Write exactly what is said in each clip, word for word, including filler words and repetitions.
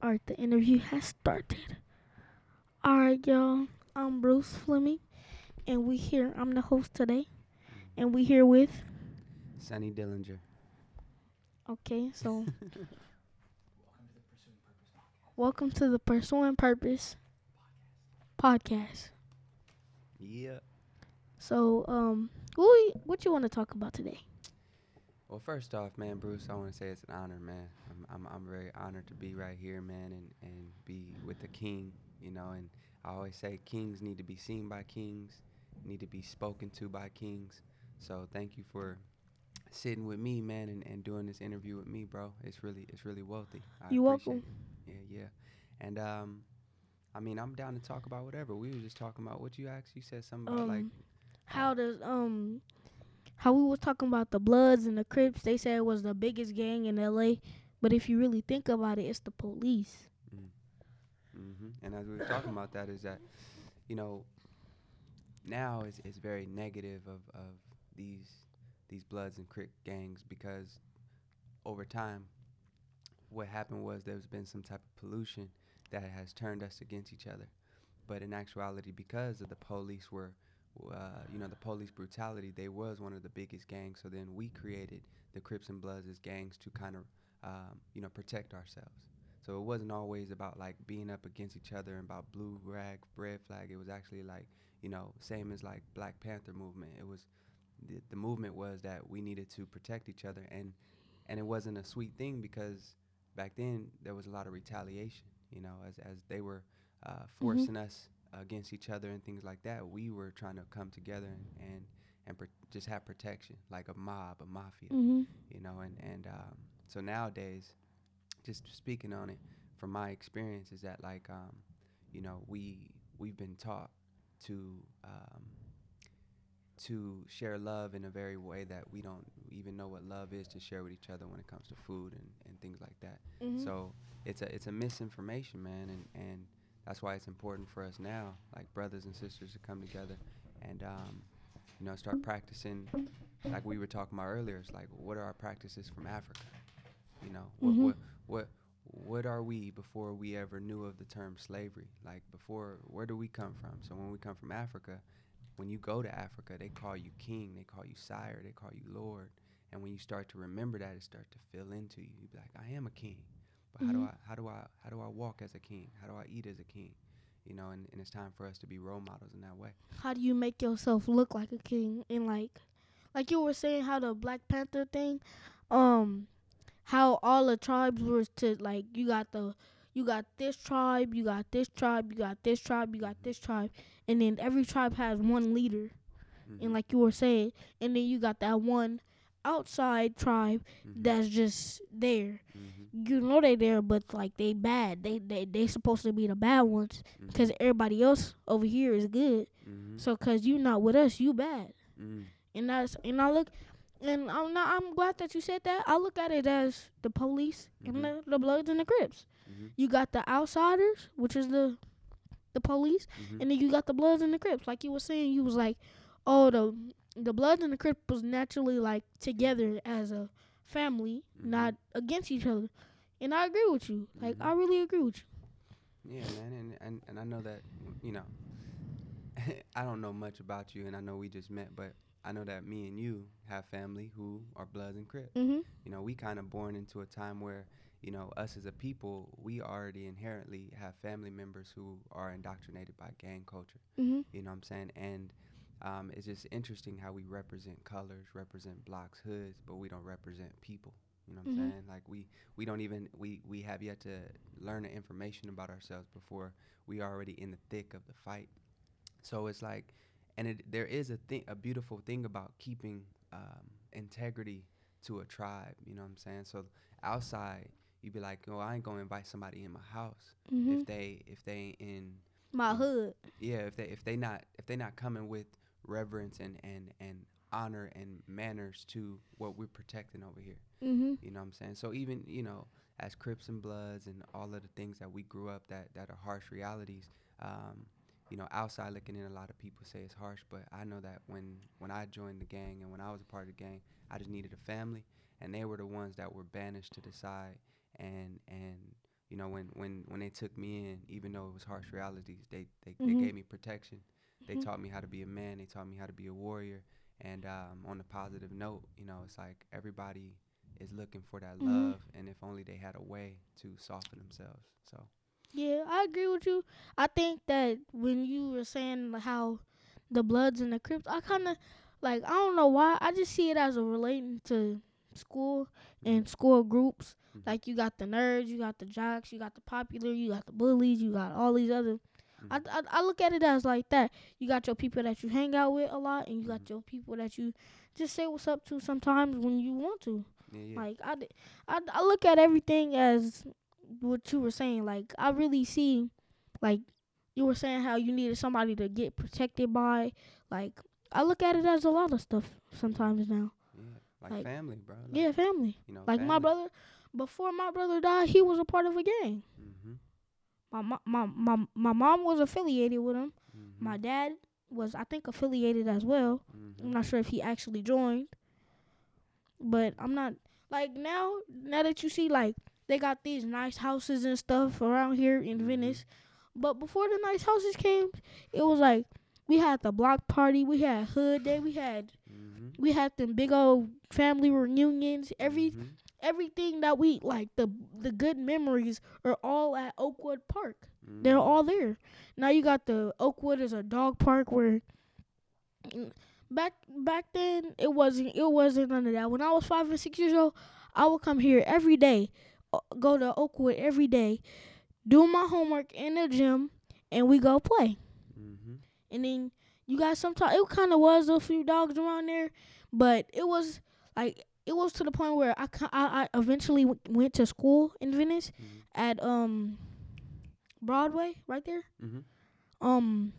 Alright, the interview has started. Alright, y'all. I'm Bruce Fleming, and we here. I'm the host today, and we here with. Sunny Dillinger. Okay, so welcome to the Pursuing Purpose podcast. Yeah. So, um, what we, what you want to talk about today? Well, first off, man, Bruce, I want to say it's an honor, man. I'm, I'm, I'm very honored to be right here, man, and, and be with the king, you know. And I always say kings need to be seen by kings, need to be spoken to by kings. So thank you for sitting with me, man, and, and doing this interview with me, bro. It's really, it's really wealthy. I You appreciate welcome. it. Yeah, yeah. And um, I mean, I'm down to talk about whatever. We were just talking about what you asked. You said something about like, Um, uh, how does um how we was talking about the Bloods and the Crips? They said it was the biggest gang in L A, but if you really think about it, it's the police. mm, mm-hmm. And as we were talking about that, is that you know now it's, it's very negative of, of these these Bloods and Crip gangs because over time what happened was there's been some type of pollution that has turned us against each other. But in actuality, because of the police were, uh, you know, the police brutality, they was one of the biggest gangs. So then we created the Crips and Bloods as gangs to kind of, um, you know, protect ourselves. So it wasn't always about like being up against each other and about blue rag, red flag. It was actually like, you know, same as like Black Panther movement. It was the, the movement was that we needed to protect each other, and and it wasn't a sweet thing because back then there was a lot of retaliation. You know, as as they were uh, Mhm. forcing us against each other and things like that, we were trying to come together and and, and pr- just have protection, like a mob, a mafia, Mhm. you know. And and um, so nowadays, just speaking on it from my experience, is that like um, you know we we've been taught to um, to share love in a very way that we don't even know what love is to share with each other when it comes to food and, and things like that. Mhm. So it's a it's a misinformation, man, and, and that's why it's important for us now, like brothers and sisters, to come together and um, you know start practicing like we were talking about earlier. It's like what are our practices from Africa? You know what Mhm. what what what are we before we ever knew of the term slavery? Like before, where do we come from? So when we come from Africa, when you go to Africa, they call you king, they call you sire, they call you lord. And when you start to remember that, it starts to fill into you. You be like, I am a king, but how do Mhm. I how do I how do I walk as a king? How do I eat as a king? You know, and, and it's time for us to be role models in that way. How do you make yourself look like a king? And like, like you were saying, how the Black Panther thing, um, how all the tribes were to like, you got the, you got this tribe, you got this tribe, you got this tribe, you got Mhm. this tribe, and then every tribe has one leader. And Mhm. like you were saying, and then you got that one outside tribe Mhm. that's just there. Mhm. You know they there, but like they bad. They they they supposed to be the bad ones, cause Mhm. everybody else over here is good. Mhm. So cause you not with us, you bad. Mhm. And that's and I look, and I'm not. I'm glad that you said that. I look at it as the police and Mhm. the, the Bloods and the Crips. Mhm. You got the outsiders, which is the the police, Mhm. and then you got the Bloods and the Crips. Like you was saying, you was like, oh, the the Bloods and the Crips was naturally like together as a family, Mhm. not against each other. And I agree with you. Like Mhm. I really agree with you. Yeah, man, and, and and I know that you know I don't know much about you, and I know we just met, but I know that me and you have family who are Bloods and Crips. Mhm. You know, we kind of born into a time where, you know, us as a people, we already inherently have family members who are indoctrinated by gang culture. Mhm. You know what I'm saying? And um, it's just interesting how we represent colors, represent blocks, hoods, but we don't represent people. You know what I'm Mhm. saying? Like we, we don't even we, we have yet to learn the information about ourselves before we already in the thick of the fight. So it's like, and it, there is a thing, a beautiful thing about keeping um, integrity to a tribe. You know what I'm saying? So outside, you'd be like, oh, I ain't gonna invite somebody in my house if Mhm. they if they in, My you know, hood. yeah, if they if they not if they not coming with reverence and and and honor and manners to what we're protecting over here. Mhm. You know what I'm saying? So even you know, as Crips and Bloods and all of the things that we grew up that that are harsh realities. Um, you know, outside looking in, a lot of people say it's harsh, but I know that when when I joined the gang and when I was a part of the gang, I just needed a family, and they were the ones that were banished to the side and and you know, when when when they took me in, even though it was harsh realities, they they, they Mhm. gave me protection. They Mhm. taught me how to be a man. They taught me how to be a warrior. And um, on a positive note, you know, it's like everybody is looking for that Mhm. love, and if only they had a way to soften themselves. So Yeah, I agree with you. I think that when you were saying like how the Bloods and the Crips, I kind of like I don't know why. I just see it as a relating to school mhm, and school groups. mhm, Like you got the nerds, you got the jocks, you got the popular, you got the bullies, you got all these other. I, mhm, I I look at it as like that. You got your people that you hang out with a lot, and you got mhm. your people that you just say what's up to sometimes when you want to. Yeah, yeah. Like I, d- I, I look at everything as what you were saying. Like I really see, like you were saying how you needed somebody to get protected by. Like I look at it as a lot of stuff Yeah, sometimes now. yeah. Like Like family, bro. Like, yeah, family. you know, Like my family. brother, before my brother died, he was a part of a gang. Mhm, My mo- my my my mom was affiliated with him. mhm, My dad was, I think, affiliated as well. I'm mhm, not sure if he actually joined, but I'm not like now. Now that you see, like they got these nice houses and stuff around here in mhm, Venice. But before the nice houses came, it was like we had the block party, we had hood day, we had mhm, we had them big old family reunions. Every mhm, everything that we like, the the good memories are all at Oakwood Park. They're mhm, all there. Now you got the Oakwood is a dog park where mm, back back then it wasn't it wasn't none of that. When I was five and six years old, I would come here every day, uh, go to Oakwood every day, do my homework in the gym, and we go play. mhm, And then you got sometimes it kind of was a few dogs around there, but it was like it was to the point where I ca- I, I eventually w- went to school in Venice mhm, at um Broadway right there. mhm, Um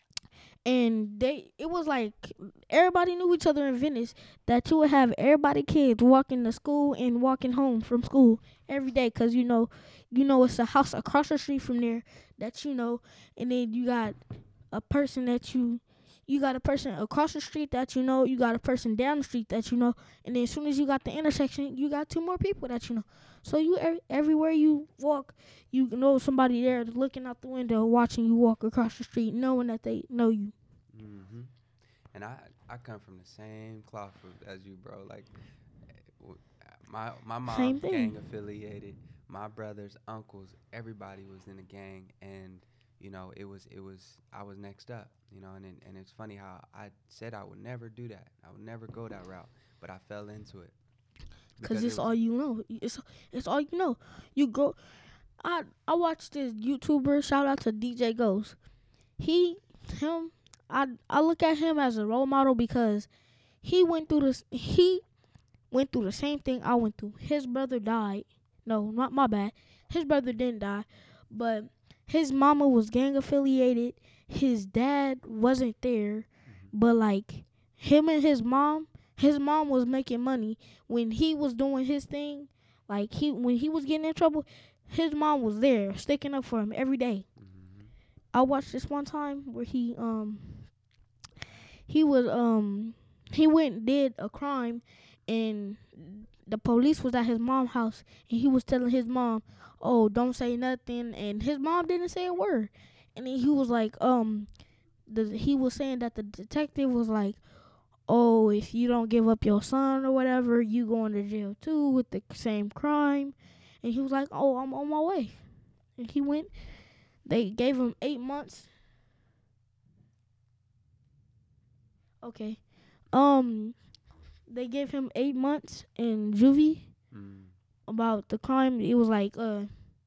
and they it was like everybody knew each other in Venice, that you would have everybody kids walking to school and walking home from school every day, cuz you know you know it's a house across the street from there that you know. And then you got a person that you you got a person across the street that you know, you got a person down the street that you know, and then as soon as you got the intersection, you got two more people that you know. So you ev- everywhere you walk, you know somebody there looking out the window watching you walk across the street, knowing that they know you. mhm. And I I come from the same cloth of- as you, bro. Like eh, w- uh, my my Same mom's thing. gang affiliated. My brothers, uncles, everybody was in a gang, and you know it was it was I was next up. You know, and it, and it's funny how I said I would never do that. I would never go that route, but I fell into it Cause because it it's was. all you know. It's it's all you know. You go. I I watched this YouTuber. Shout out to D J Ghost. He him. I I look at him as a role model because he went through this. He went through the same thing I went through. His brother died. No, not my bad. His brother didn't die, but his mama was gang affiliated. His dad wasn't there, Mhm, but like him and his mom, his mom was making money when he was doing his thing. Like he when he was getting in trouble, his mom was there sticking up for him every day. mhm, I watched this one time where he um he was um he went and did a crime, and the police was at his mom's house, and he was telling his mom, "Oh, don't say nothing," and his mom didn't say a word. And then he was like, um, the he was saying that the detective was like, "Oh, if you don't give up your son or whatever, you going to jail too with the same crime." And he was like, "Oh, I'm on my way." And he went. They gave him eight months. Okay. Um, they gave him eight months in juvie mhm, about the crime. It was like uh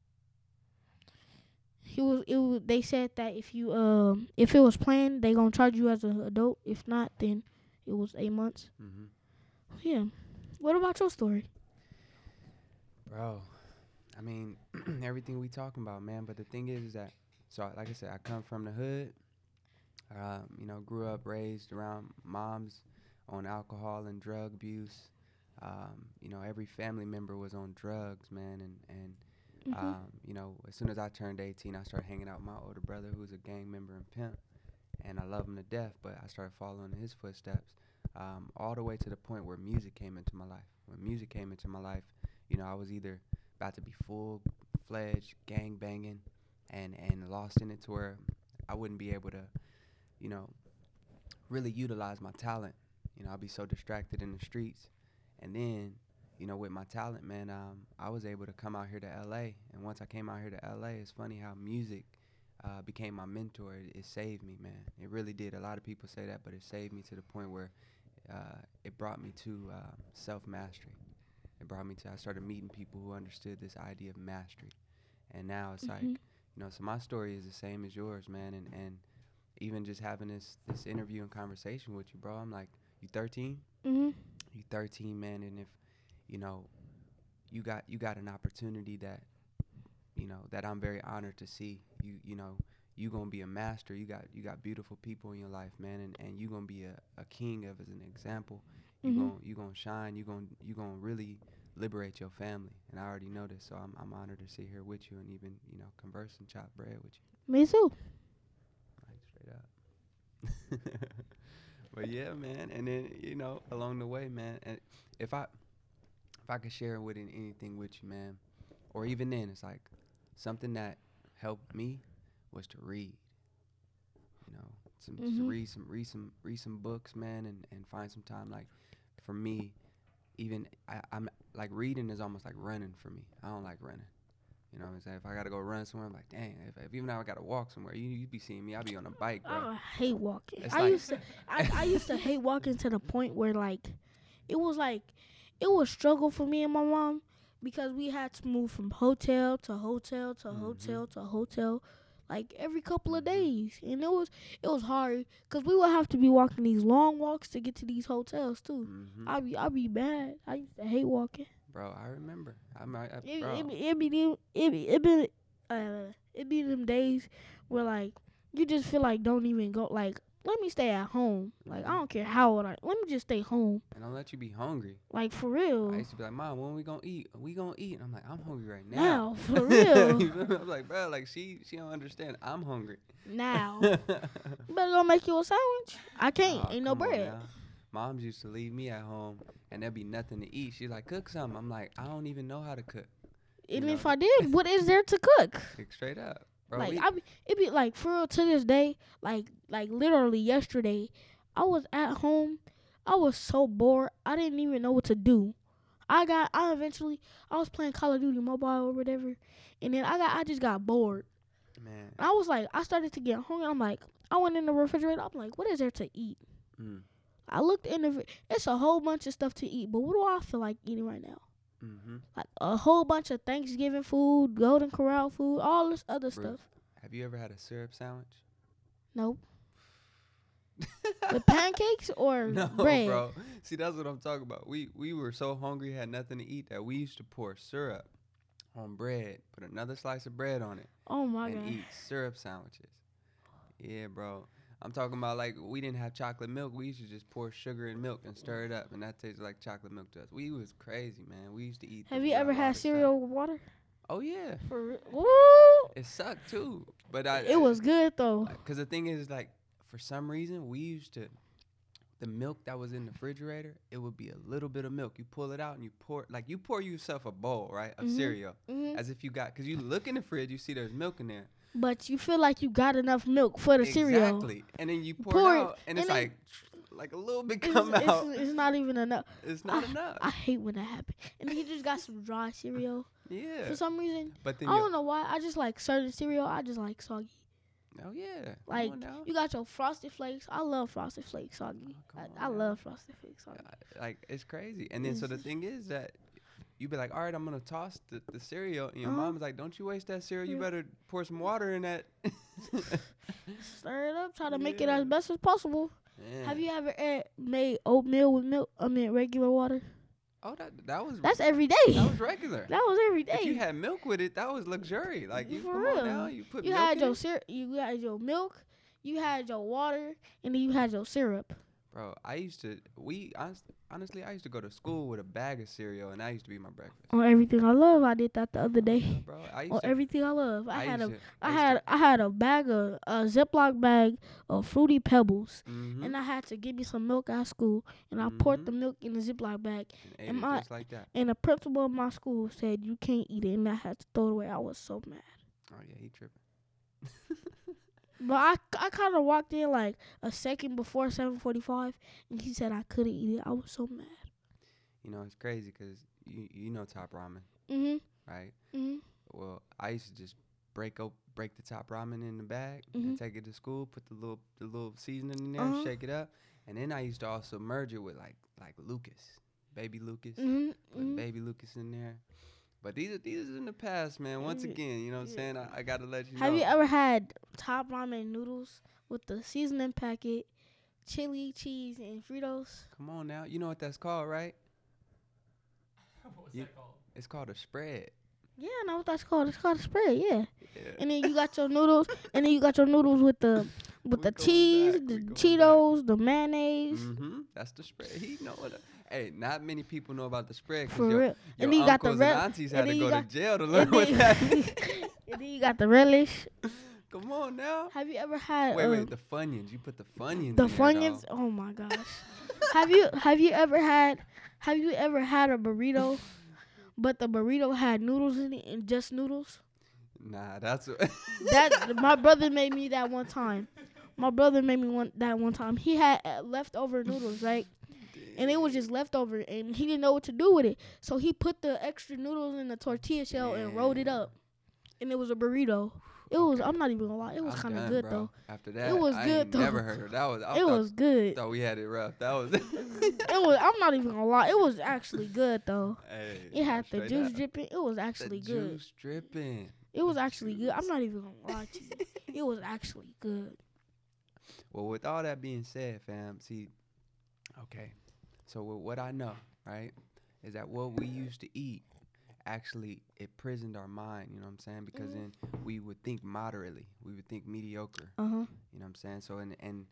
he was it was, they said that if you um if it was planned, they gonna charge you as an adult. If not, then it was eight months. mhm. Yeah. What about your story? Bro, I mean everything we talking about, man. But the thing is, is that so like I said, I come from the hood. Um, you know, grew up raised around moms on alcohol and drug abuse. Um, you know, every family member was on drugs, man, and and Mhm. um, you know, as soon as I turned eighteen, I started hanging out with my older brother, who's a gang member and pimp, and I love him to death. But I started following in his footsteps, um, all the way to the point where music came into my life. When music came into my life, you know, I was either about to be full fledged gang banging and and lost in it to where I wouldn't be able to, you know, really utilize my talent. You know, I'd be so distracted in the streets. And then, you know, with my talent, man, um, I was able to come out here to L A. And once I came out here to L A, it's funny how music uh, became my mentor. It, it saved me, man. It really did. A lot of people say that, but it saved me to the point where uh, it brought me to uh, self-mastery. It brought me to, I started meeting people who understood this idea of mastery. And now it's Mhm. like, you know, so my story is the same as yours, man. And, and even just having this, this interview and conversation with you, bro, I'm like, you thirteen? Mhm. You thirteen, man, and if, you know, you got you got an opportunity that, you know, that I'm very honored to see. You you know, you gonna be a master. You got you got beautiful people in your life, man, and, and you gonna be a, a king of as an example. You Mhm. gonna you gonna shine. You gonna you gonna really liberate your family. And I already know this, so I'm I'm honored to sit here with you and even, you know, converse and chop bread with you. Me too. Like straight up. But yeah, man, and then, you know, along the way, man, and if I if I could share with an- anything with you, man, or even then, it's like something that helped me was to read. You know, some just Mhm. read some read some read some books, man, and, and find some time. Like for me, even I, I'm like reading is almost like running for me. I don't like running. You know what I'm saying? If I gotta go run somewhere, I'm like, dang. If, if even now I gotta walk somewhere, you you be seeing me. I be on a bike, bro. I hate walking. It's I like used to I, I used to hate walking to the point where like it was like it was struggle for me and my mom because we had to move from hotel to hotel to Mhm. hotel to hotel like every couple of Mhm. days, and it was it was hard because we would have to be walking these long walks to get to these hotels too. Mhm. I be I be mad. I used to hate walking. Bro, I remember. I might, I, It bro. it be it be them- it be it be uh it be them days where like you just feel like don't even go like let me stay at home. Like I Mhm. don't care how old I let me just stay home. And don't let you be hungry. Like for I real. used to be like, Mom, when we gonna eat? We gonna eat? And I'm like, I'm hungry right now. Now, for real. You feel me? I'm like, bro, like she she don't understand. I'm hungry. Now. You better go make you a sandwich. I can't. Aw, Ain't no come on bread. now. Moms used to leave me at home and there'd be nothing to eat. She's like, cook something. I'm like, I don't even know how to cook. You And know, if I did, what is there to cook? like, straight up. Bro, Like we, I be, it be like for real to this day, like like literally yesterday, I was at home. I was so bored. I didn't even know what to do. I got I eventually I was playing Call of Duty Mobile or whatever, and then I got I just got bored. man. And I was like I started to get hungry. I'm like I went in the refrigerator. I'm like, what is there to eat? Mm. I looked in the fri- it's a whole bunch of stuff to eat, but what do I feel like eating right now? Mm-hmm. Like a whole bunch of Thanksgiving food, Golden Corral food, all this other Bro, stuff. have you ever had a syrup sandwich? Nope. With pancakes or No, bread? bro. See, that's what I'm talking about. We we were so hungry, had nothing to eat, that we used to pour syrup on bread, put another slice of bread on it, Oh my and god. eat syrup sandwiches. Yeah, bro. I'm talking about like we didn't have chocolate milk. We used to just pour sugar and milk and stir it up, and that tasted like chocolate milk to us. We was crazy, man. We used to eat. Have the you ever lot- lot had of stuff. cereal with water? Oh yeah, For real? Woo! it sucked too. But I, It was good though. Because the thing is, like, for some reason, we used to, the milk that was in the refrigerator, it would be a little bit of milk. You pull it out and you pour, like, you pour yourself a bowl, right, of Mhm. cereal, hmm as if you got, because you look in the fridge, you see there's milk in there. But you feel like you got enough milk for the cereal. Exactly. And then you pour, Pour it it, out, and it's and like, like a little bit It's, come it's, out. it's not even enough. It's not I, enough. I hate when that happens. And then you just got some dry cereal. Yeah. For some reason, But then I you, don't know why. I just like certain cereal. I just like soggy. oh yeah. Come Like on now. you got your Frosted Flakes. I love Frosted Flakes soggy. Oh, come on I, I now. love Frosted Flakes soggy. Uh, Like, it's crazy. And then so the It's- thing is that you be like, all right, I'm gonna toss the, the cereal, and your Uh-huh. mom's like, don't you waste that cereal. You Yeah. better pour some water in that. Stir it up. Try to make it Yeah. as best as possible. Man. Have you ever eh, made oatmeal with milk? I mean regular water. Oh, that that was That's every day. that was regular. That was every day. If you had milk with it, that was luxury. Like you For come real. on now, you put You milk had in your it. syrup. You had your milk. You had your water, and then you had your syrup. Bro, I used to. We honest, honestly, I used to go to school with a bag of cereal, and that used to be my breakfast. On everything I love, I did that the other Yeah, day. bro. I used On to. everything I love, I I had used a, to. I I used to. had, I had a bag of a Ziploc bag of Fruity Pebbles, Mm-hmm. and I had to give me some milk at school, and I poured Mm-hmm. the milk in the Ziploc bag, And ate and it my, just like that. and the principal of my school said you can't eat it, and I had to throw it away. I was so mad. Oh yeah, he tripping. But I, I kind of walked in like a second before seven forty-five, and he said I couldn't eat it. I was so mad. You know, it's crazy 'cause you you know Top Ramen, Mhm. right? Mhm. Well, I used to just break up break the Top Ramen in the bag Mhm. and take it to school, put the little the little seasoning in there, Uh-huh. shake it up, and then I used to also merge it with like like Lucas, baby Lucas, Mhm. put Mhm. baby Lucas in there. But these are these is in the past, man. Once Mm, again, you know what I'm yeah. saying? I, I gotta let you Have know. you ever had top ramen noodles with the seasoning packet, chili, cheese, and Fritos? Come on now. You know what that's called, right? What's You- that called? It's called a spread. Yeah, I know what that's called. It's called a spread. Yeah. Yeah. And then you got your noodles, and then you got your noodles with the with We the going cheese, back, the we going back. Cheetos, the mayonnaise. Mm-hmm. That's the spread. He know it. Hey, not many people know about the spread For because your, real. your And then you got the uncles rel- and aunties and had to then you go got- to jail to learn And what then, that and is. then you got the relish. Come on now. Have you ever had Wait, uh, wait. The Funyuns. You put the Funyuns the in there, Funyuns? dawg. Oh my gosh. have you have you ever had have you ever had a burrito, but the burrito had noodles in it and just noodles? Nah, that's what. That my brother made me that one time. My brother made me one that one time. He had uh, leftover noodles, right? And it was just leftover, and he didn't know what to do with it. So he put the extra noodles in the tortilla shell and rolled it Damn. up, and it was a burrito. It was. Okay. I'm not even gonna lie. It was I'm kind of done, good bro. though. After that, was I good, ain't though. never heard of that. Was I It thought, was good. thought we had it rough. That was. It was. I'm not even gonna lie. It was actually good though. Hey, It had the straight juice up. dripping. It was The actually good. juice dripping. It was the actually good. I'm juice. not even gonna lie to you. It was actually good. Well, with all that being said, fam, see, okay, so with what I know, right, is that what we used to eat actually it prisoned our mind, you know what I'm saying? Because Mhm. then we would think moderately, we would think mediocre, Uh huh. you know what I'm saying? So and and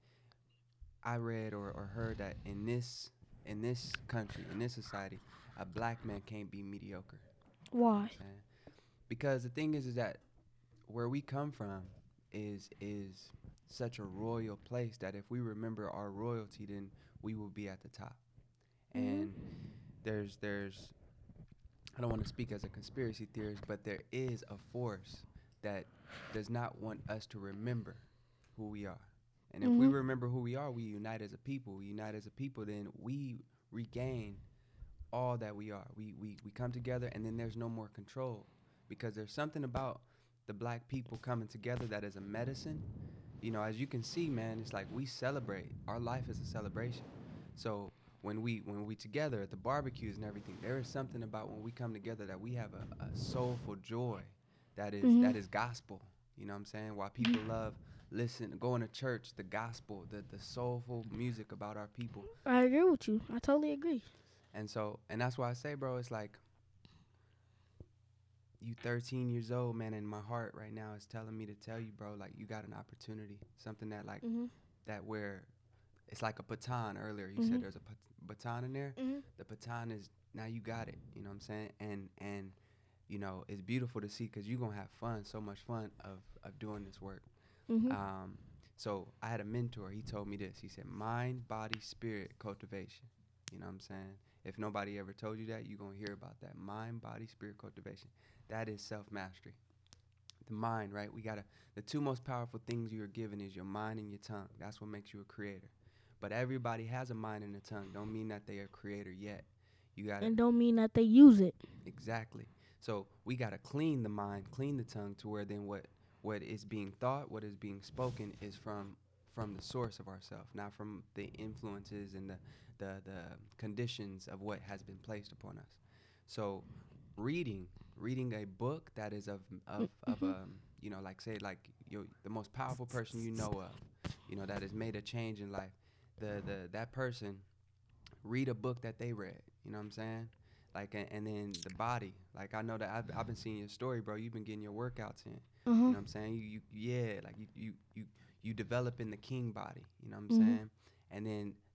I read or, or heard that in this in this country, in this society, a black man can't be mediocre. You know what Why? I'm saying? Because the thing is is that where we come from is is such a royal place that if we remember our royalty then we will be at the top. Mhm. And there's there's I don't want to speak as a conspiracy theorist, but there is a force that does not want us to remember who we are. And if we Mhm. remember who we are, we unite as a people. We unite as a people, then we regain all that we are. We we we come together, and then there's no more control, because there's something about the black people coming together that is a medicine. You know, as you can see, man, it's like we celebrate. Our life is a celebration. So when we when we together at the barbecues and everything, there is something about when we come together that we have a, a soulful joy that is Mhm. that is gospel. You know what I'm saying? Why people love listen going to church, the gospel, the the soulful music about our people. I agree with you. I totally agree. And so, and that's why I say, bro, it's like you thirteen years old, man, and my heart right now is telling me to tell you, bro, like you got an opportunity, something that like Mhm. that where it's like a baton earlier. You Mhm. said there's a pat- baton in there. Mhm. The baton is now you got it. You know what I'm saying? And and you know it's beautiful to see because you're gonna have fun, so much fun of of doing this work. Mhm. Um, so I had a mentor. He told me this. He said, mind, body, spirit cultivation. You know what I'm saying? If nobody ever told you that, you're going to hear about that. Mind, body, spirit cultivation. That is self-mastery. The mind, right? We got to, the two most powerful things you are given is your mind and your tongue. That's what makes you a creator. But everybody has a mind and a tongue. Don't mean that they are a creator yet. You got to, And don't mean that they use it. exactly. So we got to clean the mind, clean the tongue to where then what, what is being thought, what is being spoken is from from the source of ourselves, not from the influences and the, the the conditions of what has been placed upon us. So reading reading a book that is of of, of um you know like say like you the most powerful person you know of, you know that has made a change in life, the the that person read a book that they read, you know what I'm saying? Like and, and then the body, like I know that I've, I've been seeing your story, bro. You've been getting your workouts in. Uh You know huh. what I'm saying? You, you yeah, like you, you you you develop in the king body, you know what I'm Mhm. saying? And then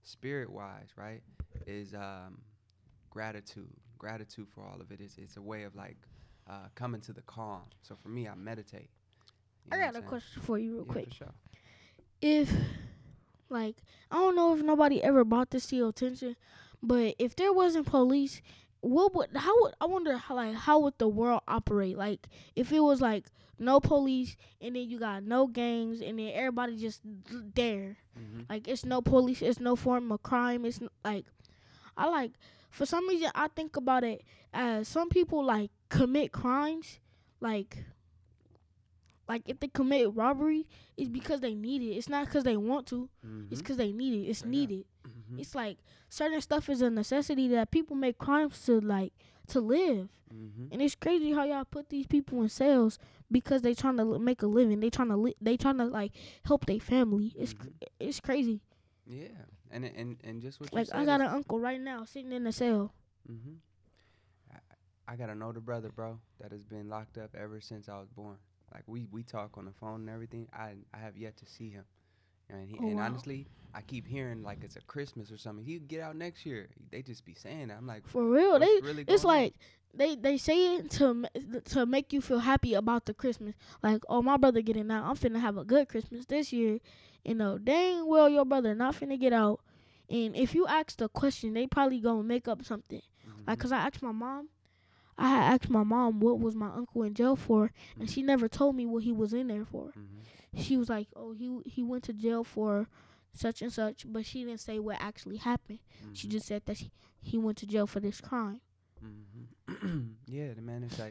spirit wise, right, is um, gratitude. Gratitude for all of it is it's a way of like uh, coming to the calm. So for me, I meditate. You I know what got a I'm saying? question for you real Yeah, quick. for sure. If like I don't know if nobody ever brought this to your attention, but if there wasn't police, what would how would I wonder how like how would the world operate? Like if it was like no police and then you got no gangs and then everybody just there. Mm-hmm. Like it's no police, it's no form of crime. It's n- like I like for some reason I think about it as some people like commit crimes like like if they commit robbery, it's because they need it. It's not because they want to. Mm-hmm. It's because they need it. It's Straight up. needed. Mm-hmm. It's like certain stuff is a necessity that people make crimes to like to live. Mm-hmm. And it's crazy how y'all put these people in cells because they trying to li- make a living. They trying to li- they trying to like help their family. It's Mhm. cr- it's crazy. Yeah, and and and just what you Like said. I got is- an uncle right now sitting in the cell. Mm-hmm. I, I got an older brother, bro, that has been locked up ever since I was born. Like we, we talk on the phone and everything. I I have yet to see him. And he, Oh, and wow. honestly, I keep hearing like it's a Christmas or something. He'd get out next year. They just be saying that. I'm like, For real, what's they really it's going on? like they they say it to ma- to make you feel happy about the Christmas. Like, oh, my brother getting out. I'm finna have a good Christmas this year. You know, dang well your brother not finna get out. And if you ask the question, they probably gonna make up something. Mhm. Like, cause I asked my mom, I had asked my mom what was my uncle in jail for, and Mhm. she never told me what he was in there for. Mhm. She was like, oh, he he went to jail for such and such, but she didn't say what actually happened. She Mhm. just said that he, he went to jail for this crime. Mhm. Yeah, the man is like,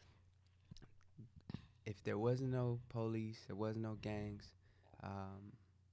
if there wasn't no police, there wasn't no gangs, um,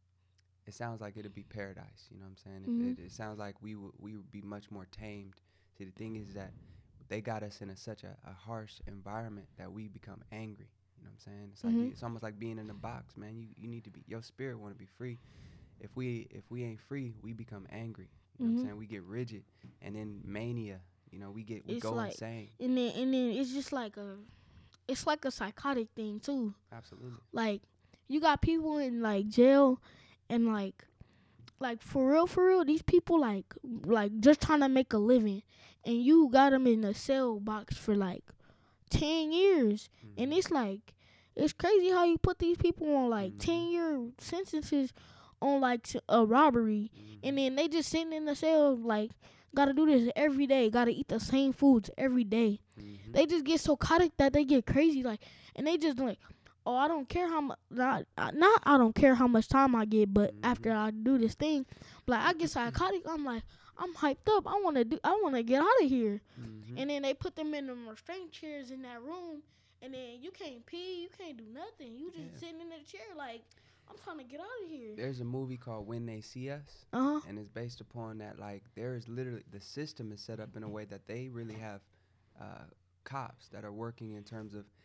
it sounds like it'd be paradise. You know what I'm saying? Mhm. It, it, it sounds like we would we would be much more tamed. See, the thing is that they got us in a, such a, a harsh environment that we become angry. You know what I'm saying? It's like Mhm. you, it's almost like being in a box, man. You you need to be your spirit want to be free. If we if we ain't free, we become angry. You know what Mhm. I'm saying? We get rigid, and then mania. You know, we get we It's go like- insane. And then and then it's just like a it's like a psychotic thing too. Absolutely. Like you got people in like jail and like like for real for real these people like like just trying to make a living and you got them in a cell box for like ten years and Mhm. it's like it's crazy how you put these people on like Mhm. ten year sentences on like s- a robbery Mhm. and then they just sitting in the cell like gotta do this every day, gotta eat the same foods every day. Mhm. They just get so caught that they get crazy, like, and they just like, oh, I don't care how much, not, uh, not I don't care how much time I get, but after Mhm. I do this thing, like I get psychotic. I'm like, I'm hyped up. I wanna do, I wanna get out of here. Mhm. And then they put them in them restraint chairs in that room, and then you can't pee, you can't do nothing. You just Yeah. sitting in the chair, like, I'm trying to get out of here. There's a movie called When They See Us, Uh huh. and it's based upon that. Like, there is literally the system is set up in a way that they really have uh, cops that are working in terms of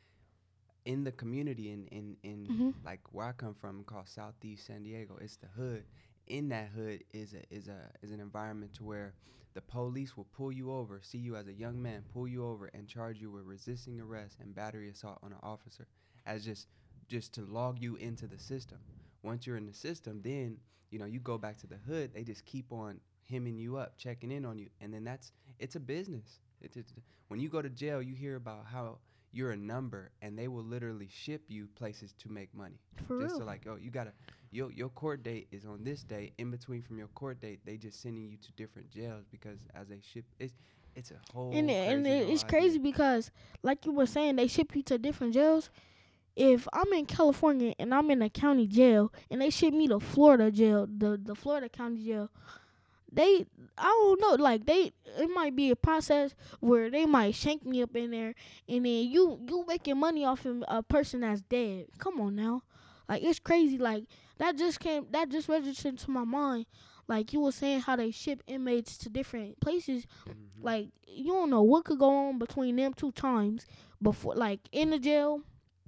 in the community in in in Mhm. like where I come from, called Southeast San Diego. It's the hood. In that hood is a is a is an environment to where the police will pull you over, see you as a young man, pull you over, and charge you with resisting arrest and battery assault on an officer, as just just to log you into the system. Once you're in the system, then you know you go back to the hood. They just keep on hemming you up, checking in on you, and then that's it's a business. It's, it's when you go to jail, you hear about how you're a number, and they will literally ship you places to make money. For Just real. to like, oh, you gotta, your your court date is on this day. In between from your court date, they just sending you to different jails because as they ship, it's it's a whole And, it- and crazy it, whole it's idea. crazy because, like you were saying, they ship you to different jails. If I'm in California and I'm in a county jail and they ship me to Florida jail, the, the Florida county jail, they, I don't know, like they, it might be a process where they might shank me up in there and then you, you making money off of a person that's dead. Come on now. Like it's crazy. Like that just came, that just registered to my mind. Like you were saying how they ship inmates to different places. Mhm. Like you don't know what could go on between them two times before, like in the jail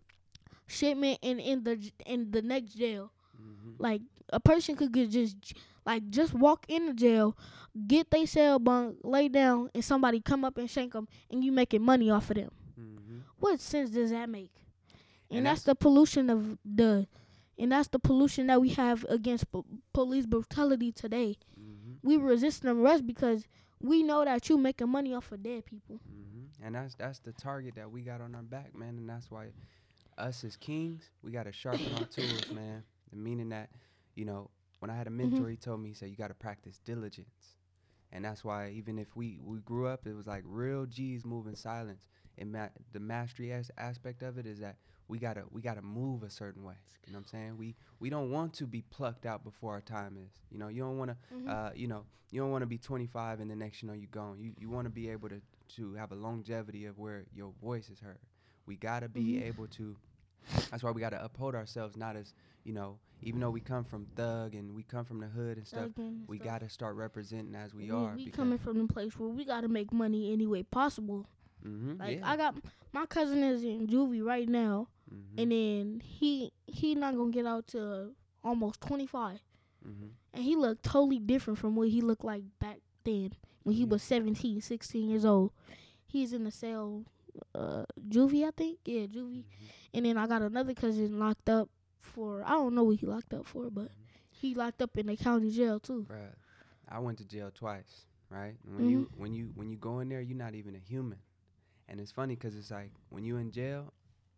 shipment and in the j- in the next jail. Mhm. Like a person could get just j- like just walk in the jail, get they cell bunk, lay down, and somebody come up and shank them, and you making money off of them. Mhm. What sense does that make? And, And that's, that's- the pollution of the, and that's the pollution that we have against po- police brutality today. Mhm. we resisting arrest because we know that you making money off of dead people. Mm-hmm. And that's that's the target that we got on our back, man. And that's why us as kings, we got to sharpen our tools, man. The meaning that, you know, when I had a mentor, Mhm. he told me, he said, you got to practice diligence. And that's why even if we, we grew up, it was like real G's move in silence. And ma- the mastery as- aspect of it is that we gotta we gotta move a certain way. You know what I'm saying? We we don't want to be plucked out before our time is. You know, you don't want to, Mhm. uh, you know, you don't want to be twenty-five and the next you know you're gone. You you want to be able to to have a longevity of where your voice is heard. We gotta be Mhm. able to. That's why we gotta uphold ourselves, not as you know, even though we come from thug and we come from the hood and stuff. Again and We stuff. gotta start representing as we we, are. we because coming from the place where we gotta make money any way possible. mm-hmm, Like yeah. I got my cousin is in juvie right now, Mm-hmm, and then he he not gonna get out to almost twenty-five, mm-hmm. and he looked totally different from what he looked like back then when he Yeah. was seventeen, sixteen years old. He's in the cell, uh, juvie I think, yeah, juvie. Mm-hmm. And then I got another cousin locked up for I don't know what he locked up for, but Mm-hmm. he locked up in the county jail too. Bruh, I went to jail twice, right? And when Mhm. you when you when you go in there, you're not even a human. And it's funny 'cause it's like when you in jail,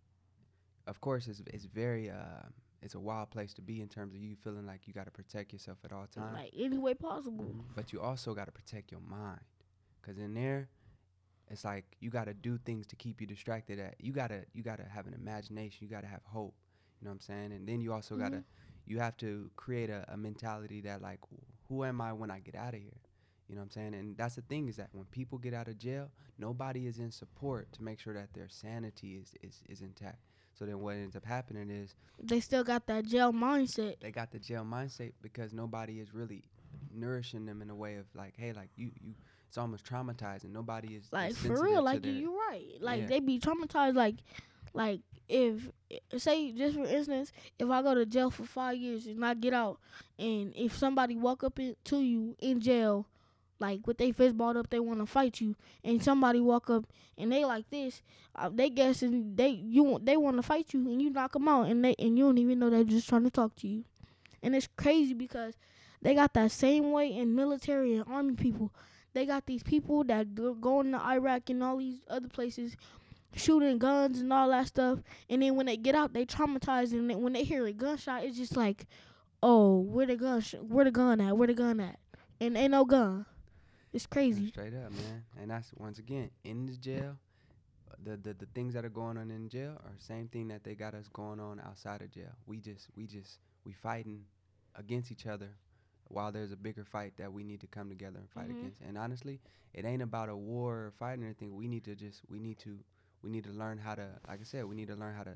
of course it's it's very uh it's a wild place to be in terms of you feeling like you got to protect yourself at all times. Like any way possible. Mhm. But you also got to protect your mind. 'Cause in there, it's like you got to do things to keep you distracted. At you gotta you gotta have an imagination. You gotta have hope. You know what I'm saying? And then you also gotta Mhm. you have to create a, a mentality that like who am I when I get out of here? You know what I'm saying? And that's the thing is that when people get out of jail, nobody is in support to make sure that their sanity is is, is intact. So then what ends up happening is They still got that jail mindset. they got the jail mindset because nobody is really nourishing them in a way of like, hey, like you you it's almost traumatizing. Nobody is, Like is for sensitive real, to like their, you, you're right. Like Yeah. they be traumatized. Like, like if i- say just for instance, if I go to jail for five years and I get out, and if somebody walk up in, to you in jail, like with they fist balled up, they want to fight you, and somebody walk up and they like this, uh, they guessing they you want they want to fight you, and you knock them out, and they and you don't even know they're just trying to talk to you, and it's crazy because they got that same way in military and army people. They got these people that go going to Iraq and all these other places, shooting guns and all that stuff. And then when they get out, they traumatized. And then when they hear a gunshot, it's just like, oh, where the gun? Sh- where the gun at? Where the gun at? And ain't no gun. It's Yeah, crazy. straight up, man. And that's once again in the jail. uh, The, the the things that are going on in jail are the same thing that they got us going on outside of jail. We just we just we fighting against each other while there's a bigger fight that we need to come together and fight Mhm. against. And honestly, it ain't about a war or fighting or anything. We need to just we need to we need to learn how to like I said, we need to learn how to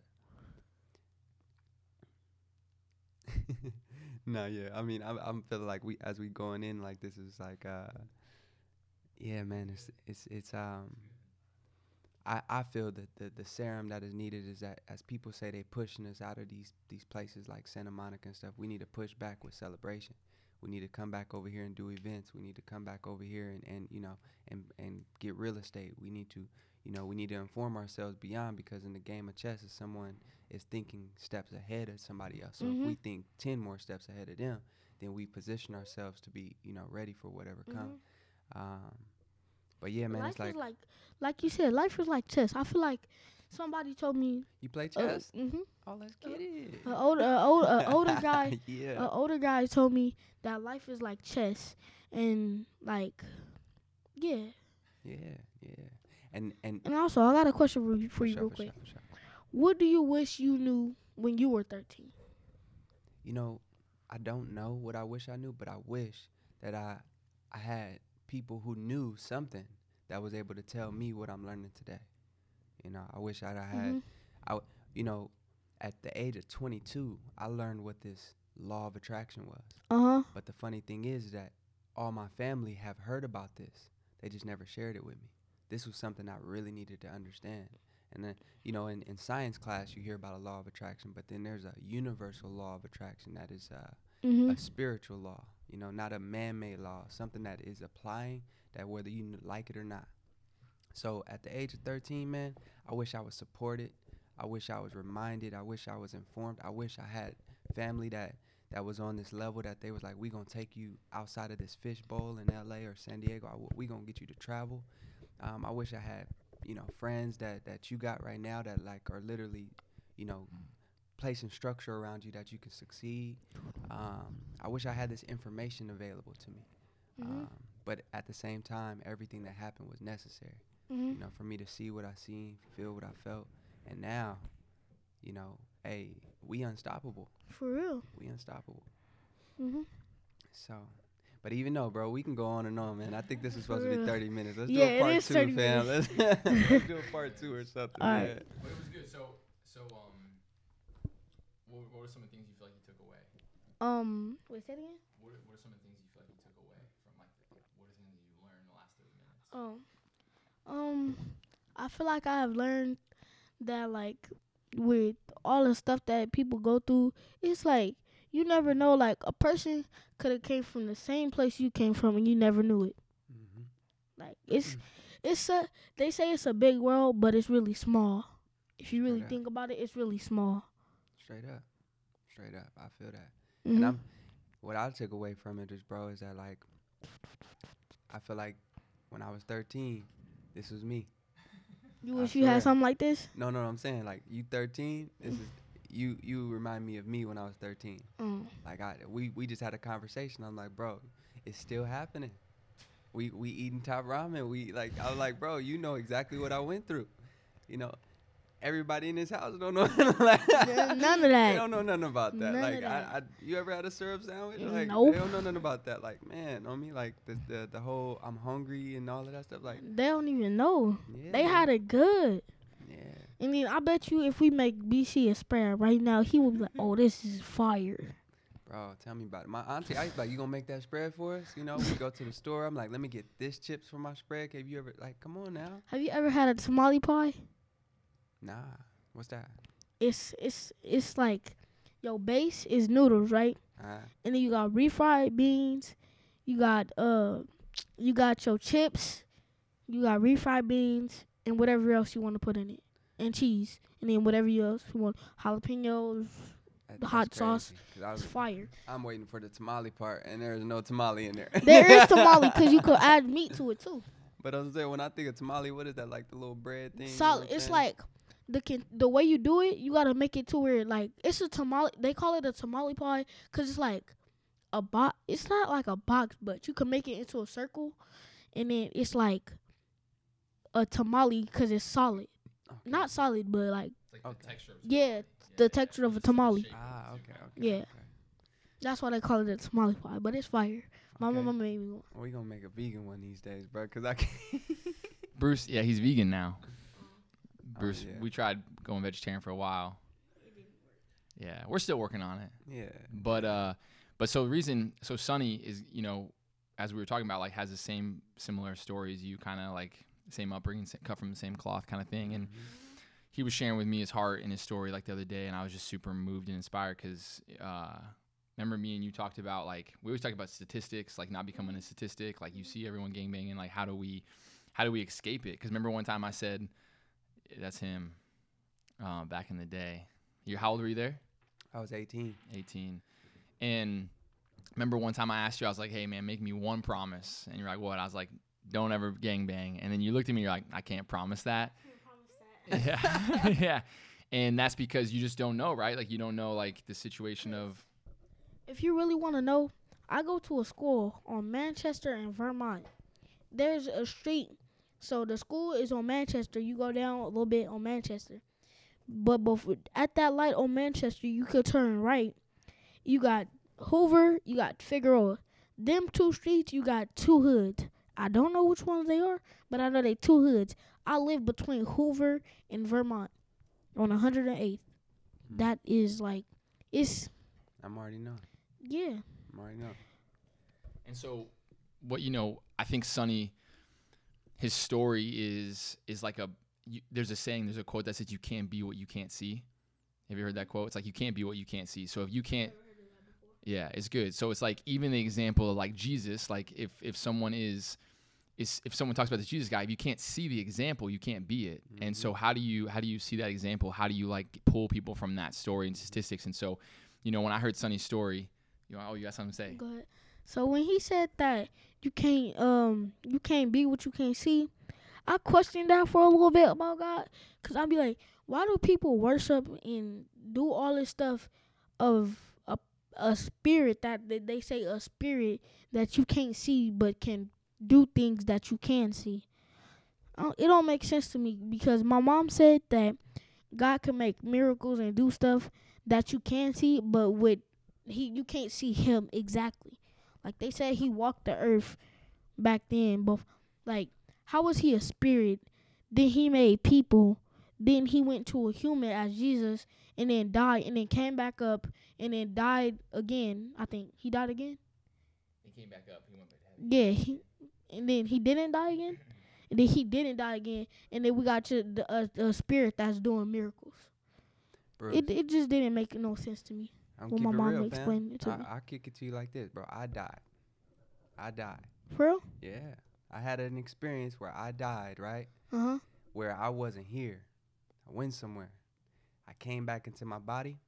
No, yeah. I mean, I'm I'm feeling like we as we going in like this is like uh yeah, man, it's it's it's um I, I feel that the, the serum that is needed is that as people say they pushing us out of these these places like Santa Monica and stuff, we need to push back with celebration. We need to come back over here and do events. We need to come back over here and, and you know and, and get real estate. We need to you know we need to inform ourselves beyond because in the game of chess if someone is thinking steps ahead of somebody else. So if we Mhm. think ten more steps ahead of them, then we position ourselves to be, you know, ready for whatever comes. Mhm. Um but yeah, man, Life it's like is like, like you said, life is like chess. I feel like somebody told me, you play uh, chess? mhm, Oh, let's uh, get it. a older, a older, a older guy, Yeah. a older guy told me that life is like chess, and like, yeah. Yeah, yeah. And and And also, I got a question for you, for for you sure, real for quick. sure, for sure. What do you wish you knew when you were thirteen? You know, I don't know what I wish I knew, but I wish that I I had people who knew something that was able to tell me what I'm learning today. You know, I wish I'd have had Mhm. I w- you know, at the age of twenty-two, I learned what this law of attraction was. Uh huh. But the funny thing is that all my family have heard about this. They just never shared it with me. This was something I really needed to understand. And then, you know, in, in science class, you hear about a law of attraction, but then there's a universal law of attraction that is uh, a Mhm. spiritual law, you know, not a man made law, something that is applying that whether you n- like it or not. So at the age of thirteen, man, I wish I was supported. I wish I was reminded. I wish I was informed. I wish I had family that that was on this level that they was like, we gonna take you outside of this fishbowl in L A or San Diego. I w- we gonna get you to travel. Um, I wish I had, you know, friends that, that you got right now that like are literally, you know, placing structure around you that you can succeed. Um, I wish I had this information available to me. Mhm. Um, but at the same time, everything that happened was necessary, Mhm. you know, for me to see what I seen, feel what I felt. And now, you know, hey, we unstoppable. For real. We unstoppable. Mhm. So, but even though, bro, we can go on and on, man. I think this is supposed For to be real. thirty minutes. Let's Yeah, do it a part is two, thirty fam. Let's, let's do a part two or something, All man. right. But it was good. So, so um, what, what were some of the things you feel like you took away? Um. Wait, say it again. What are, what are some of the things you feel like you took away from like the, what are things that you learned in the last thirty minutes? Um. Um. I feel like I have learned that like with all the stuff that people go through, it's like you never know. Like a person could have came from the same place you came from, and you never knew it. Mm-hmm. Like it's it's a they say it's a big world, but it's really small. If you really Straight up. think about it, it's really small. Straight up. Straight up. I feel that. Mhm. And I'm, what I took away from it is, bro, is that like, I feel like when I was thirteen, this was me. You I wish you had swear. something like this. No, no, I'm saying like you thirteen. This is you. You remind me of me when I was thirteen. Mm. Like I, we, we just had a conversation. I'm like, bro, it's still happening. We, we eating top ramen. We like, I was like, bro, you know exactly what I went through. You know, everybody in this house don't know. like, N- none of They that. don't know nothing about that. None of like, I, I, that. you ever had a syrup sandwich? Mm, Like, nope. they don't know nothing about that. Like, man, on me, like the, the, the whole I'm hungry and all of that stuff. Like, They don't even know. yeah, They had it good. yeah. I mean, I bet you if we make B C a spread right now, he would be like, "Oh, this is fire." Bro, tell me about it. My auntie, I used to be like, you gonna make that spread for us? You know, we go to the store. I'm like, let me get this chips for my spread. Have you ever, like, come on now? Have you ever had a tamale pie? Nah. What's that? It's it's it's like your base is noodles, right? Uh, And then you got refried beans. You got uh, you got your chips. You got refried beans and whatever else you want to put in it, and cheese, and then whatever else you want, jalapenos. that- The that's hot sauce. crazy, 'cause I It's was, fire. I'm waiting for the tamale part, and there's no tamale in there. There is tamale because you could add meat to it too. But I was saying, when I think of tamale, what is that, like the little bread thing? you know Solid. what I'm It's saying? like the can, the way you do it, you gotta make it to where like it's a tamale. They call it a tamale pie because it's like a box. It's not like a box, but you can make it into a circle, and then it's like a tamale because it's solid. Okay. Not solid, but like It's like Okay. the texture of Yeah, tamale. the texture of a just the tamale. shape of Ah, the okay, soup. okay. Yeah. Okay. that's why they call it a tamale pie. But it's fire. My Okay. mama made me one. Well, we gonna make a vegan one these days, bro, cause I can't. Bruce, yeah, he's vegan now. Oh, Bruce, yeah. we tried going vegetarian for a while. Yeah, we're still working on it. Yeah. But uh, but so the reason, so Sonny is, you know, as we were talking about, like has the same similar stories. You kind of like same upbringing, sa- cut from the same cloth, kind of thing. And he was sharing with me his heart and his story like the other day, and I was just super moved and inspired because uh, remember me and you talked about like we always talk about statistics, like not becoming a statistic. Like you see everyone gangbanging, like how do we, how do we escape it? Because remember one time I said, that's him, uh, back in the day. You how old were you there? I was eighteen. eighteen. And remember one time I asked you, I was like, hey man, make me one promise. And you're like, what? I was like, don't ever gangbang. And then you looked at me, you're like, I can't promise that. Yeah. Yeah. And that's because you just don't know, right? Like you don't know like the situation of If you really want to know, I go to a school on Manchester and Vermont. There's a street. So the school is on Manchester. You go down a little bit on Manchester. But before, at that light on Manchester, you could turn right. You got Hoover, you got Figueroa. Them two streets, you got two hoods. I don't know which ones they are, but I know they two hoods. I live between Hoover and Vermont on one hundred eighth. Hmm. That is like, it's, I'm already know. yeah. I'm already know. And so what you know, I think Sonny, his story is is like a you, there's a saying, there's a quote that says you can't be what you can't see. Have you heard that quote? It's like you can't be what you can't see. So if you can't, yeah, it's good. So it's like even the example of like Jesus, like if if someone is is if someone talks about this Jesus guy, if you can't see the example, you can't be it. And so how do you how do you see that example? How do you like pull people from that story and statistics? And so, you know, when I heard Sonny's story, You want, oh, you got something to say? Go ahead. So when he said that you can't um you can't be what you can't see, I questioned that for a little bit about God, cause I'd be like, why do people worship and do all this stuff of a a spirit that they they say a spirit that you can't see but can do things that you can see? I don't- It don't make sense to me because my mom said that God can make miracles and do stuff that you can see, but with he you can't see him exactly. Like they said, he walked the earth back then, but like how was he a spirit? Then he made people. Then he went to a human as Jesus, and then died, and then came back up, and then died again. I think he died again. He came back up. He went back to heaven. Yeah, he, and then he didn't die again, and then he didn't die again, and then we got to the uh, a spirit that's doing miracles. Bruce, It it just didn't make no sense to me. I'm when keep my it mom real, explained fam. it to I, me. I'll kick it to you like this, bro. I died. I died. For real? Yeah. I had an experience where I died, right? Uh huh. Where I wasn't here. I went somewhere. I came back into my body,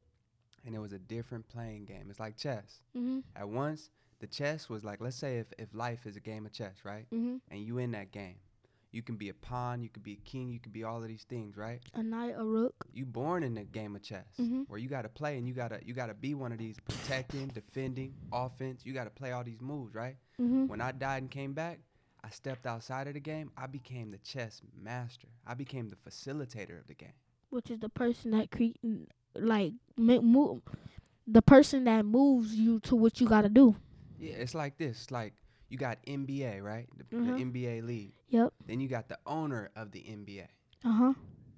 and it was a different playing game. It's like chess. Mhm. At once, the chess was like, let's say if, if life is a game of chess, right? Mhm. And you in that game. You can be a pawn, you can be a king, you can be all of these things, right? A knight, a rook. You born in the game of chess Mhm. where you got to play and you got to you got to be one of these protecting, defending, offense. You got to play all these moves, right? Mhm. When I died and came back, I stepped outside of the game. I became the chess master. I became the facilitator of the game. Which is the person that cre- like make move, the person that moves you to what you gotta do. Yeah, it's like this. It's like you got N B A, right? The, Mhm. the N B A league. Yep. Then you got the owner of the N B A. Uh huh.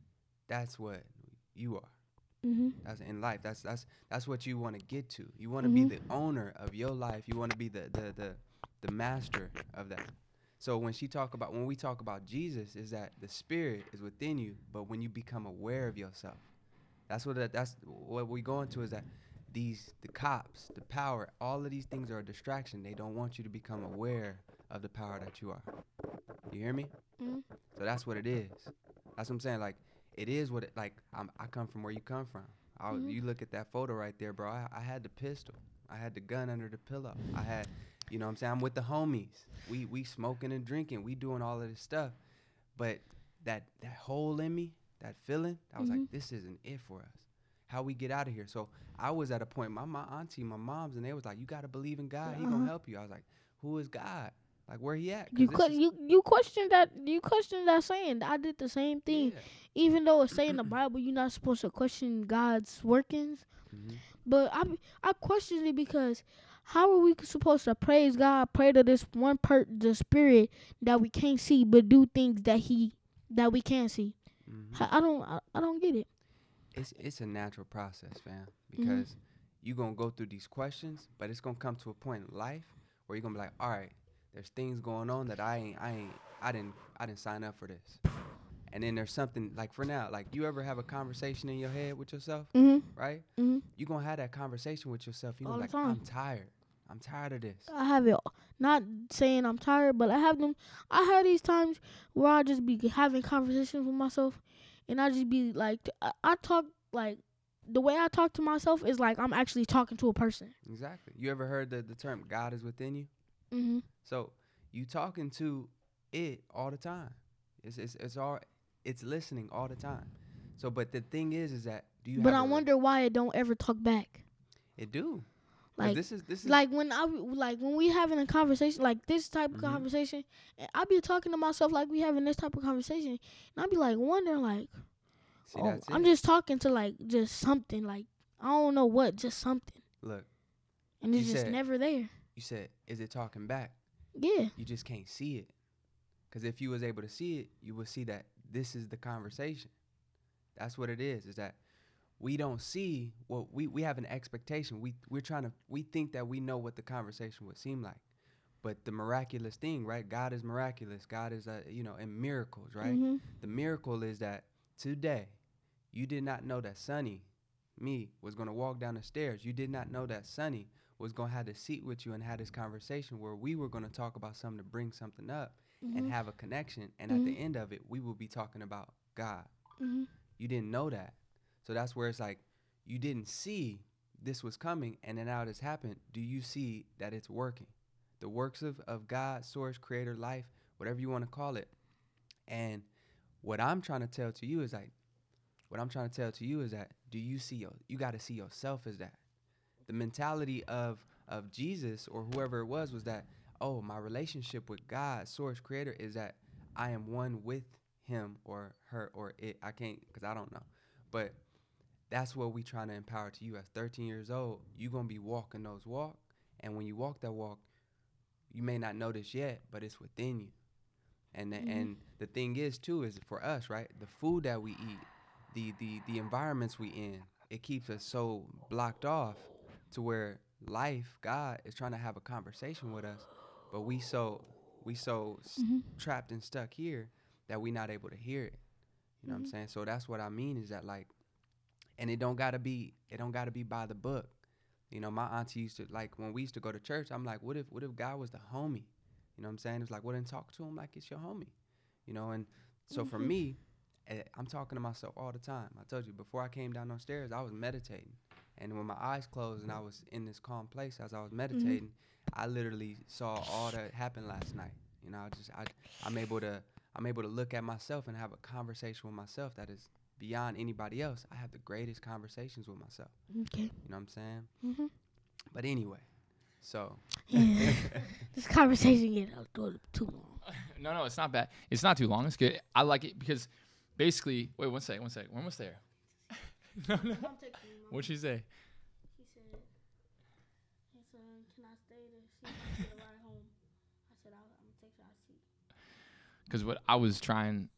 That's what you are. Mhm. That's in life. That's that's that's what you want to get to. You want to be Mhm. the owner of your life. You want to be the, the the the master of that. So when she talk about when we talk about Jesus, is that the spirit is within you, but when you become aware of yourself, that's what that, that's what we go into is that these the cops, the power, all of these things are a distraction. They don't want you to become aware of the power that you are. You hear me? Mhm. So that's what it is. That's what I'm saying. Like it is what it like. I'm, I come from where you come from. I, was- Mhm. You look at that photo right there, bro. I, I had the pistol. I had the gun under the pillow. I had, you know what I'm saying? I'm with the homies. We we smoking and drinking. We doing all of this stuff. But that that hole in me, that feeling, I was Mhm. like, this isn't it for us. How we get out of here? So I was at a point, my, my auntie, my mom's, and they was like, you got to believe in God. He Uh-huh. going to help you. I was like, who is God? Like, where he at? 'Cause You this could is- you you question that you question that saying. I did the same thing. Yeah. Even though it's saying in the Bible you're not supposed to question God's workings, Mhm. but I I question it because how are we supposed to praise God, pray to this one per the spirit that we can't see, but do things that he that we can see? Mhm. I, I don't I, I don't get it. It's it's a natural process, fam, Mm-hmm. because you're going to go through these questions, but it's going to come to a point in life where you're going to be like, all right, there's things going on that I ain't, I ain't, I didn't, I didn't sign up for this. And then there's something, like for now, like you ever have a conversation in your head with yourself, Mhm. right? Mhm. You're going to have that conversation with yourself. You're All going to the be like, time. I'm tired. I'm tired of this. I have it. Not saying I'm tired, but I have them. I have these times where I just be having conversations with myself, and I just be like, I, I talk like the way I talk to myself is like I'm actually talking to a person. Exactly. You ever heard the, the term God is within you? Mhm. So you talking to it all the time. It's it's it's all it's listening all the time. So but the thing is is that do you But have I a re- wonder why it don't ever talk back. it do. 'Cause Like this is this is like when I like when we having a conversation like this type of Mhm. conversation, and I be talking to myself like we having this type of conversation, and I be like wondering like, see oh, that's I'm it. just talking to like just something like I don't know what, just something, Look, and it's You just said- never there. you said is it talking back? Yeah. You just can't see it. Cuz if you was able to see it, you would see that this is the conversation. That's what it is is that we don't see what we we have an expectation. We we're trying to we think that we know what the conversation would seem like. But the miraculous thing, right? God is miraculous. God is uh, you know, in miracles, right? Mhm. The miracle is that today you did not know that Sonny, me, was going to walk down the stairs. You did not know that Sonny was going to have a seat with you and have this conversation where we were going to talk about something to bring something up and Mhm. have a connection. And at the Mhm. end of it, we will be talking about God. Mhm. You didn't know that. So that's where it's like you didn't see this was coming and then now it's happened, do you see that it's working? The works of, of God, source, creator, life, whatever you want to call it. And what I'm trying to tell to you is like, what I'm trying to tell to you is that, do you see, your, you got to see yourself as that. The mentality of, of Jesus or whoever it was, was that, oh, my relationship with God, source, creator, is that I am one with him or her or it. I can't, because I don't know. But that's what we trying to empower to you. As thirteen years old, you're going to be walking those walk. And when you walk that walk, you may not notice yet, but it's within you. And the, Mhm. and the thing is, too, is for us, right, the food that we eat, the, the, the environments we in, it keeps us so blocked off to where life, God, is trying to have a conversation with us, but we so we so s- Mhm. trapped and stuck here that we not able to hear it. You know what I'm Mhm. saying? So that's what I mean is that, like, and it don't gotta be it don't gotta be by the book. You know, my auntie used to, like, when we used to go to church, I'm like, what if what if God was the homie? You know what I'm saying? It's like, well, then talk to him like it's your homie. You know, and so for Mhm. me, eh, I'm talking to myself all the time. I told you, before I came down those stairs, I was meditating. And when my eyes closed and I was in this calm place as I was meditating, I literally saw all that happened last night. You know, I just I I'm able to I'm able to look at myself and have a conversation with myself that is beyond anybody else. I have the greatest conversations with myself. Okay. You know what I'm saying? Mhm. But anyway, so Yeah. This conversation get a little too long. No, no, it's not bad. It's not too long. It's good. I like it because basically, wait, one second, one second. We're almost there. No, no. What'd she say? She said, "Hey son, can I stay to see if I can get a ride home?" I said, "I'm gonna take you. I'll see." Because what I was trying,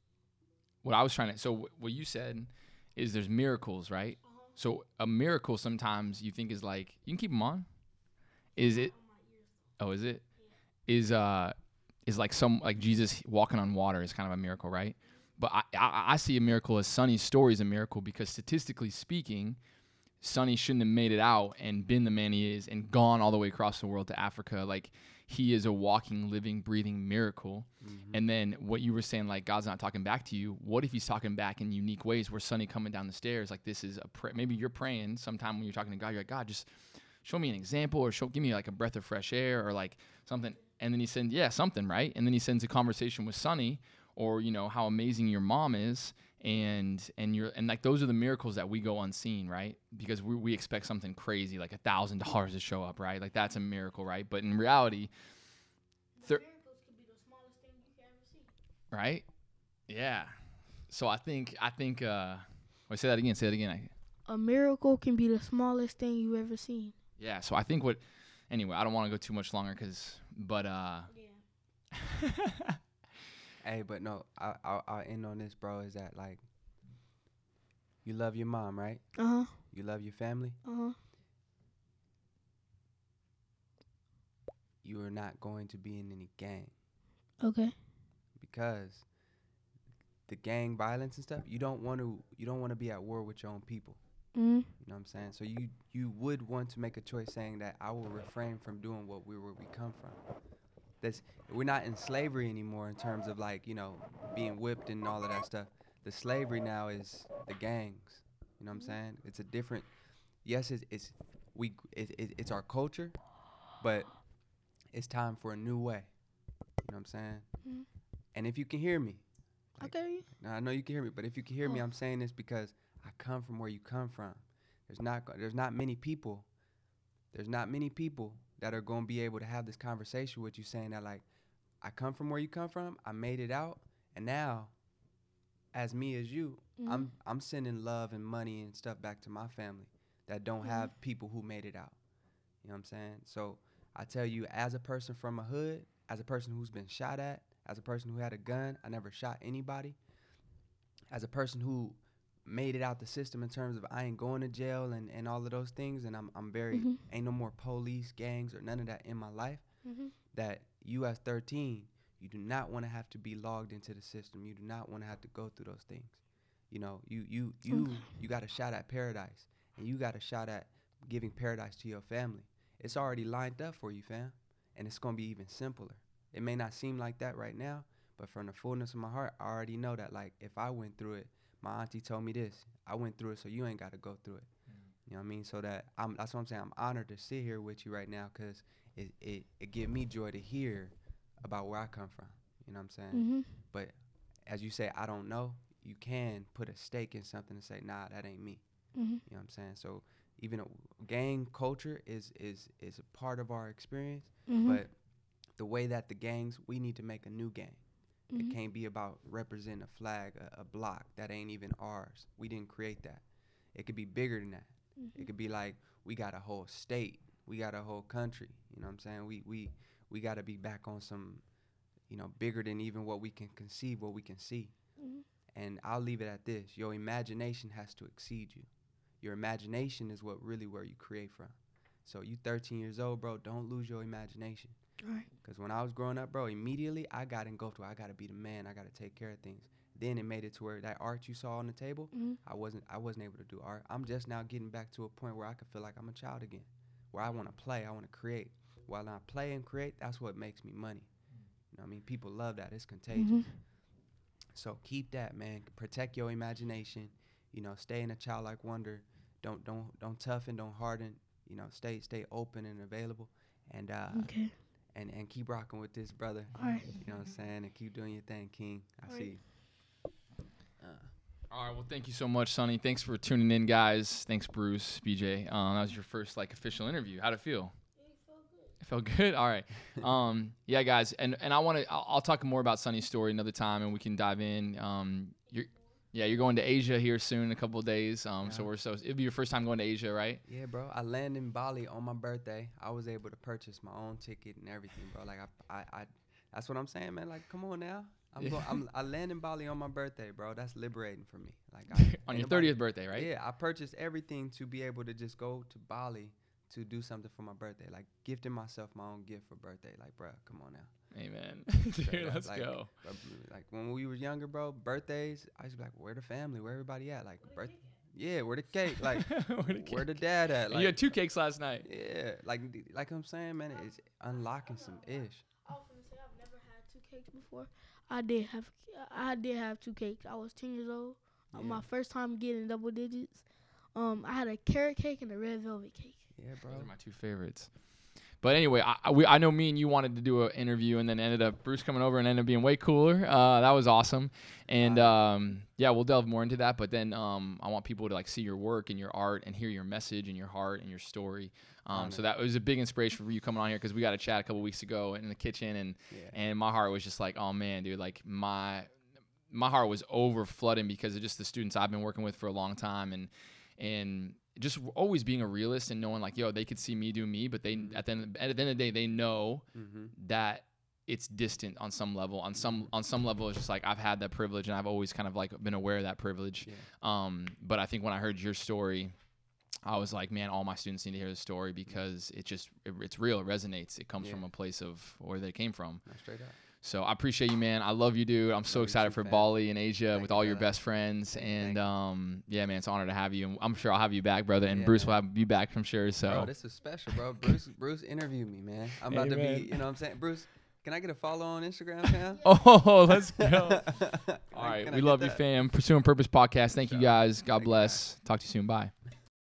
what I was trying to, so wh- what you said is there's miracles, right? Uh-huh. So a miracle sometimes you think is like, you can keep them on. Is it? Oh, is it? Is uh, is like some like Jesus walking on water is kind of a miracle, right? But I I, I see a miracle as Sonny's story is a miracle because statistically speaking, Sonny shouldn't have made it out and been the man he is and gone all the way across the world to Africa. Like he is a walking, living, breathing miracle. mhm. And then what you were saying, like God's not talking back to you. What if he's talking back in unique ways where Sonny coming down the stairs, like this is a prayer. Maybe you're praying sometime when you're talking to God, you're like, God, just show me an example or show, give me like a breath of fresh air or like something. And then he sends, yeah, something, right? And then he sends a conversation with Sonny or, you know, how amazing your mom is. And, and you're, and like, those are the miracles that we go unseen, right? Because we, we expect something crazy, like a thousand dollars to show up, right? Like that's a miracle, right? But in reality, Thir- miracles could be the smallest thing you can ever see. right? Yeah. So I think, I think, uh, wait, say that again, say that again. I, A miracle can be the smallest thing you ever seen. yeah. So I think what, anyway, I don't want to go too much longer because, but, uh, Yeah. Hey, but no, I, I I'll end on this, bro. Is that like, you love your mom, right? Uh huh. You love your family. Uh huh. You are not going to be in any gang Okay. because the gang violence and stuff. You don't want to. You don't want to be at war with your own people. Mm. You know what I'm saying? So you you would want to make a choice saying that I will refrain from doing what we where we come from. That's we're not in slavery anymore in terms of like, you know, being whipped and all of that stuff. The slavery now is the gangs. You know what I'm saying? It's a different. Yes, it's it's we it, it, it's our culture, but it's time for a new way. You know what I'm saying? Mhm. And if you can hear me, like, Okay. now I know you can hear me, but if you can hear me, Oh. I'm saying this because I come from where you come from. There's not go- there's not many people. There's not many people that are going to be able to have this conversation with you saying that like, I come from where you come from. I made it out, and now, as me as you, Mhm. I'm I'm sending love and money and stuff back to my family that don't Mhm. have people who made it out. You know what I'm saying? So I tell you, as a person from a hood, as a person who's been shot at, as a person who had a gun, I never shot anybody. As a person who made it out the system in terms of I ain't going to jail and, and all of those things, and I'm I'm very Mhm. ain't no more police, gangs, or none of that in my life. Mhm. That you as thirteen, you do not want to have to be logged into the system. You do not want to have to go through those things. You know, you you you Okay. you got a shot at paradise, and you got a shot at giving paradise to your family. It's already lined up for you, fam, and it's gonna be even simpler. It may not seem like that right now, but from the fullness of my heart, I already know that like if I went through it, my auntie told me this. I went through it, so you ain't got to go through it. You know what I mean? So that I'm that's what I'm saying. I'm honored to sit here with you right now because it it it give me joy to hear about where I come from. You know what I'm saying? Mhm. But as you say, I don't know. You can put a stake in something and say, nah, that ain't me. Mhm. You know what I'm saying? So even a gang culture is is is a part of our experience, Mhm. but the way that the gangs, we need to make a new gang. Mhm. It can't be about representing a flag, a, a block that ain't even ours. We didn't create that. It could be bigger than that. Mhm. It could be like we got a whole state, we got a whole country. You know what I'm saying? We we we got to be back on some, you know, bigger than even what we can conceive, what we can see. Mhm. And I'll leave it at this: your imagination has to exceed you. Your imagination is what really where you create from. So you thirteen years old, bro. Don't lose your imagination. Right. Because when I was growing up, bro, immediately I got engulfed to I got to be the man. I got to take care of things. Then it made it to where that art you saw on the table, Mhm. I wasn't I wasn't able to do art. I'm just now getting back to a point where I can feel like I'm a child again, where I want to play, I want to create. While I play and create, that's what makes me money. You know what I mean? People love that. It's contagious. Mhm. So keep that, man. Protect your imagination. You know, stay in a childlike wonder. Don't don't don't toughen, don't harden. You know, stay stay open and available, and uh, Okay. and and keep rocking with this, brother. All right. You know what I'm saying? And keep doing your thing, King. I Right. see you. Uh, All right. Well, thank you so much, Sonny. Thanks for tuning in, guys. Thanks, Bruce, B J. Um, that was your first like official interview. How'd it feel? It felt good. All right. Um, yeah, guys, and and I want to. I'll, I'll talk more about Sonny's story another time, and we can dive in. Um, you're, yeah, you're going to Asia here soon in a couple of days. Um, so Yeah. we're so it'll be your first time going to Asia, right? yeah, bro. I landed in Bali on my birthday. I was able to purchase my own ticket and everything, bro. Like I, I, I that's what I'm saying, man. Like, come on now. I'm, Yeah. go, I'm I land in Bali on my birthday, bro. That's liberating for me. Like I, On ain't your nobody- thirtieth birthday, right? Yeah, I purchased everything to be able to just go to Bali to do something for my birthday. Like gifting myself my own gift for birthday. Like, bro, come on now. Amen. Straight Dude, up, let's like, go. But, like when we were younger, bro, birthdays, I used to be like, where the family? Where everybody at? Like, birth- yeah, where the cake? Like, Where the where the cake? dad at? And Like, you had two cakes last night. yeah, like, like I'm saying, man, it's unlocking some ish. I was gonna say I've never had two cakes before. I did have I did have two cakes. I was ten years old. Uh, Yeah. My first time getting double digits. Um, I had a carrot cake and a red velvet cake. Yeah, bro. Those are my two favorites. But anyway, I, I, we, I know me and you wanted to do an interview, and then ended up Bruce coming over and ended up being way cooler. Uh, that was awesome, and um, yeah, we'll delve more into that. But then um, I want people to like see your work and your art and hear your message and your heart and your story. Um, so that was a big inspiration for you coming on here because we got to chat a couple weeks ago in the kitchen, and Yeah. and my heart was just like, oh man, dude, like my my heart was over flooding because of just the students I've been working with for a long time, and and just always being a realist and knowing like, yo, they could see me do me, but they Mhm. at the end, at the end of the day, they know Mm-hmm. that it's distant on some level. On some on some level, it's just like I've had that privilege, and I've always kind of like been aware of that privilege. Yeah. Um, but I think when I heard your story, I was like, man, all my students need to hear the story because it just it, it's real, it resonates. It comes Yeah. from a place of where they came from. No, straight up. So I appreciate you, man. I love you, dude. I'm so Love you excited too, for fam. Bali and Asia Thank with you, all your brother. best friends. Thank you, and thank you. um, yeah, man, it's an honor to have you. And I'm sure I'll have you back, brother. And Yeah, Bruce man. will have you back, I'm sure. So Bro, this is special, bro. Bruce, Bruce interviewed me, man. I'm about to Amen. be, you know what I'm saying? Bruce, can I get a follow on Instagram, fam? oh, let's go. Can All I- right, can I we get love you, that? fam. Pursuing Purpose Podcast. Thank you, Sure. guys. God Thank you, bless. Talk to you soon. Bye.